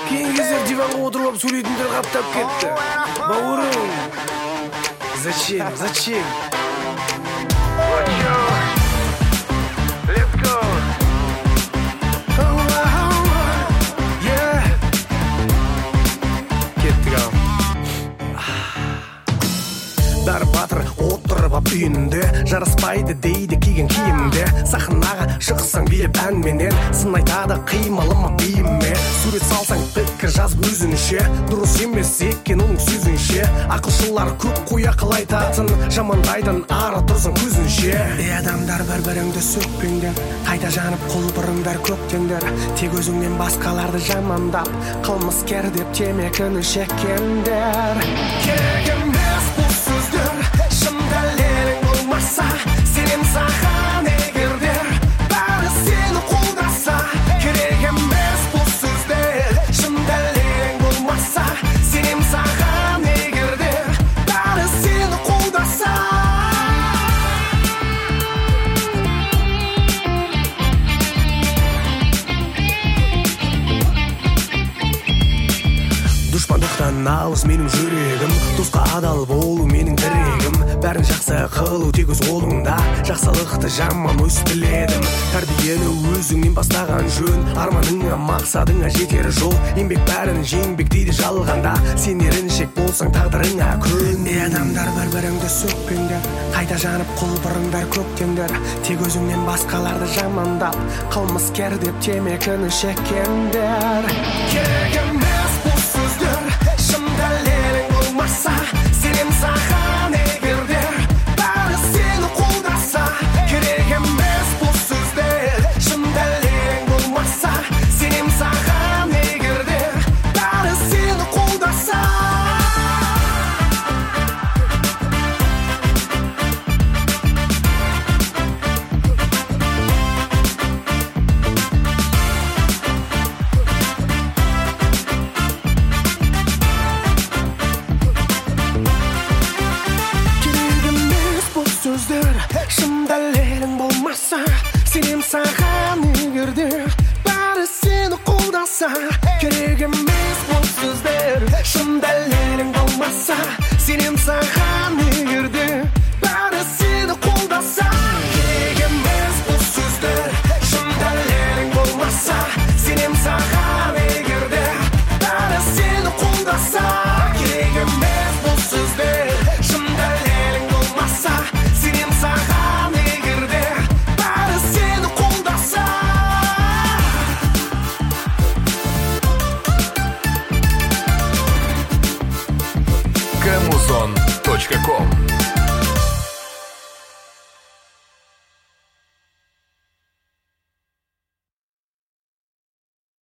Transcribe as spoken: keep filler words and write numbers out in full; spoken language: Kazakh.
Кейінгі кездер диванға отырып алып сөйлейтіндер қаптап кетті. Бауырым, зачем, зачем? Let's go. Yeah. Кеттік ау. Бәрі батыр отырып ап үйінде, жараспайды дейді киген киімде. Сахнаға шықсаң билеп әнменен, сын айтады қималыма бейіме. Сурет салсаң пікір жазып өзінше, дұрыс емес екен оның сөзінше. Ақылшылар көп қой ақыл айтатын, жамандайдан ара тұрсың көзінше. Ей адамдар бір-біріңді сөкпеңдер, қайта жанып құлпырыңдар көктендер. Тек өзіңнен басқаларды жамандап, қылмыскер деп темекіні шеккендер. Керек емес бұл сөздер, шын дәлелің болмаса, сенем саған егердер, бәрі сені қолдаса. Керек емес бұл сөздер, шын дәлелің болмаса, сенем саған егердер, бәрі сені қолдаса. Дұшпандықтан алыс менің жүрегім, досқа адал болу менің тірегім. Бәрін жақсы қылу тек өз қолыңда, жақсылықты жаман өз тіледім. Тәрбиені өзіңнен бастаған жөн, арманыңа мақсадыңа жетер жол. Еңбек бәрін жеңбек дейді жалғанда, сен еріншек болсаң тағдырыңа көн. Ей адамдар бір-біріңді сөкпеңдер, қайта жанып құлпырыңдар көктендер. Тек өзіңнен басқаларды жамандап, қылмыскер деп темекіні шеккендер. Керек емес бұл сөздер, шын дәлелің болмаса, сенем саған егердер, бәрі сені қолдаса. Керек емес бұл сөздер, шын дәлелің болмаса, сенем саған егердер, бәрі сені қолдаса. Шын дәлелің болмаса, сенем саған егерде, бәрі сені қолдаса. Керек емес бұл сөздер, шын дәлелің болмаса, сенем саған егерде, бәрі сені қолдаса. Керек емес бұл сөздер, шын дәлелің болмаса, сенем саған егерде, бәрі сені қолдаса. Керек емес бұл сөздер, шын дәлелің болмаса, сенем саған егерде, бәрі сені қолдаса. Камузон точка ком